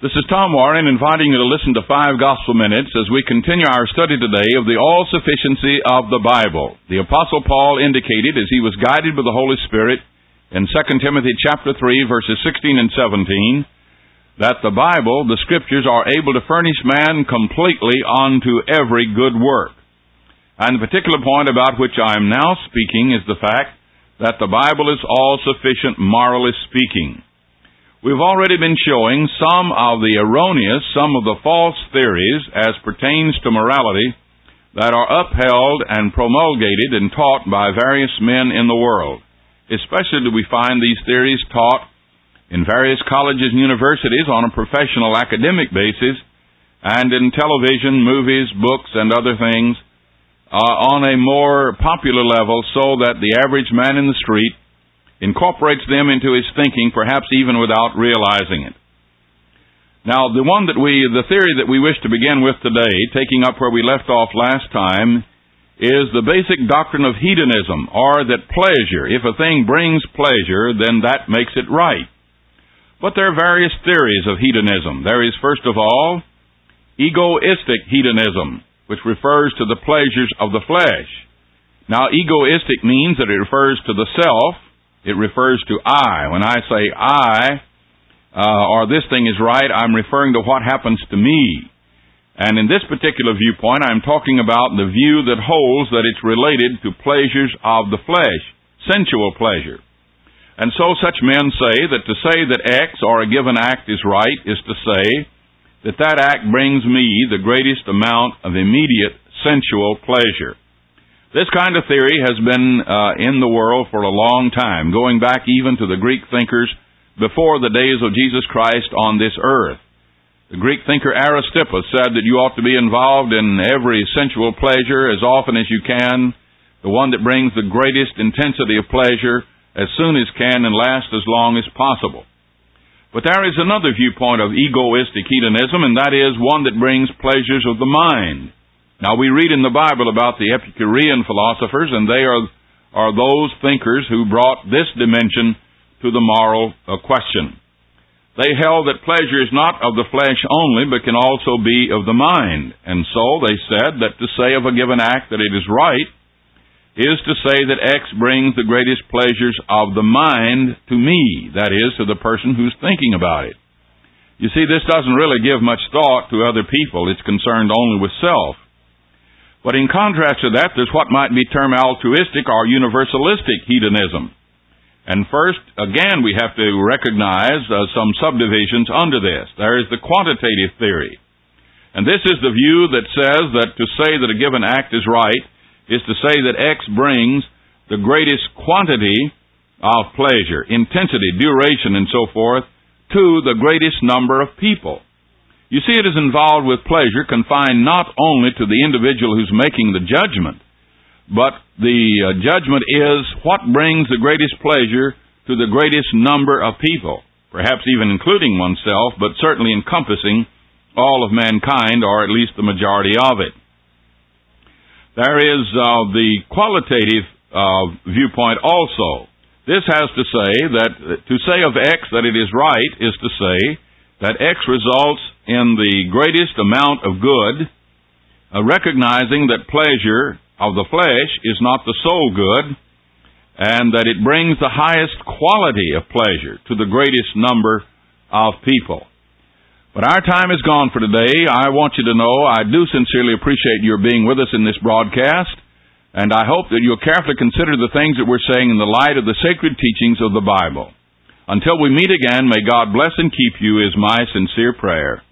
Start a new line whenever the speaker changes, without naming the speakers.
This is Tom Warren inviting you to listen to 5 Gospel Minutes as we continue our study today of the all-sufficiency of the Bible. The Apostle Paul indicated as he was guided by the Holy Spirit in 2 Timothy chapter 3, verses 16 and 17, that the Bible, the Scriptures, are able to furnish man completely unto every good work. And the particular point about which I am now speaking is the fact that the Bible is all-sufficient morally speaking. We've already been showing some of the erroneous, some of the false theories as pertains to morality that are upheld and promulgated and taught by various men in the world. Especially do we find these theories taught in various colleges and universities on a professional academic basis and in television, movies, books, and other things on a more popular level so that the average man in the street incorporates them into his thinking, perhaps even without realizing it. Now, the theory that we wish to begin with today, taking up where we left off last time, is the basic doctrine of hedonism, or that pleasure, if a thing brings pleasure, then that makes it right. But there are various theories of hedonism. There is, first of all, egoistic hedonism, which refers to the pleasures of the flesh. Now, egoistic means that it refers to the self. It refers to I. When I say I, or this thing is right, I'm referring to what happens to me. And in this particular viewpoint, I'm talking about the view that holds that it's related to pleasures of the flesh, sensual pleasure. And so such men say that X or a given act is right is to say that that act brings me the greatest amount of immediate sensual pleasure. This kind of theory has been in the world for a long time, going back even to the Greek thinkers before the days of Jesus Christ on this earth. The Greek thinker Aristippus said that you ought to be involved in every sensual pleasure as often as you can, the one that brings the greatest intensity of pleasure as soon as can and last as long as possible. But there is another viewpoint of egoistic hedonism, and that is one that brings pleasures of the mind. Now, we read in the Bible about the Epicurean philosophers, and they are those thinkers who brought this dimension to the moral question. They held that pleasure is not of the flesh only, but can also be of the mind. And so they said that to say of a given act that it is right is to say that X brings the greatest pleasures of the mind to me, that is, to the person who's thinking about it. You see, this doesn't really give much thought to other people. It's concerned only with self. But in contrast to that, there's what might be termed altruistic or universalistic hedonism. And first, again, we have to recognize some subdivisions under this. There is the quantitative theory. And this is the view that says that to say that a given act is right is to say that X brings the greatest quantity of pleasure, intensity, duration, and so forth, to the greatest number of people. You see, it is involved with pleasure confined not only to the individual who's making the judgment, but the judgment is what brings the greatest pleasure to the greatest number of people, perhaps even including oneself, but certainly encompassing all of mankind, or at least the majority of it. There is the qualitative viewpoint also. This has to say that to say of X that it is right is to say that X results in the greatest amount of good, recognizing that pleasure of the flesh is not the sole good, and that it brings the highest quality of pleasure to the greatest number of people. But our time is gone for today. I want you to know I do sincerely appreciate your being with us in this broadcast, and I hope that you'll carefully consider the things that we're saying in the light of the sacred teachings of the Bible. Until we meet again, may God bless and keep you is my sincere prayer.